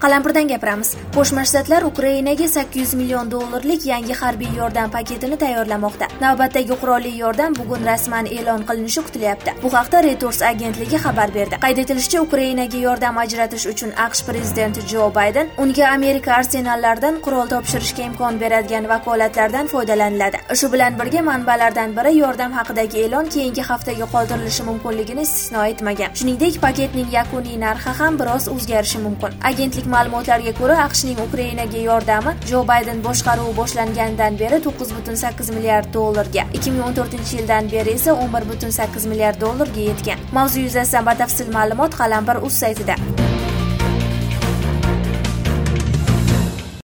Qalampirdan gapiramiz. Qo'shma Shtatlar Ukrainaga 800 million dollarlik yangi harbiy yordam paketini tayyorlamoqda. Navbatdagi qurolli yordam bugun rasman e'lon qilinishi kutilyapti. Bu haqda Reuters agentligi xabar berdi. Qayd etilishicha, Ukrainaga yordam ajratish uchun AQSh prezidenti Jo Bayden unga Amerika arsenallaridan qurol topshirishga imkon beradigan vakolatlardan foydalaniladi. Shu bilan birga manbalardan biri yordam haqidagi e'lon keyingi haftaga qoldirilishi mumkinligini istisno etmagan. Shuningdek, paketning yakuniy narxi ham biroz o'zgarishi mumkin. Agentlik ma'lumotlariga ko'ra, AQShning Ukrainaga yordami Jo Bayden boshqaruvi boshlangandan beri 9,8 milliard dollarga, 2014-yildan beri esa 11,8 milliard dollarga yetgan. Mavzu yuzasidan batafsil ma'lumot Qalampir.uz saytida.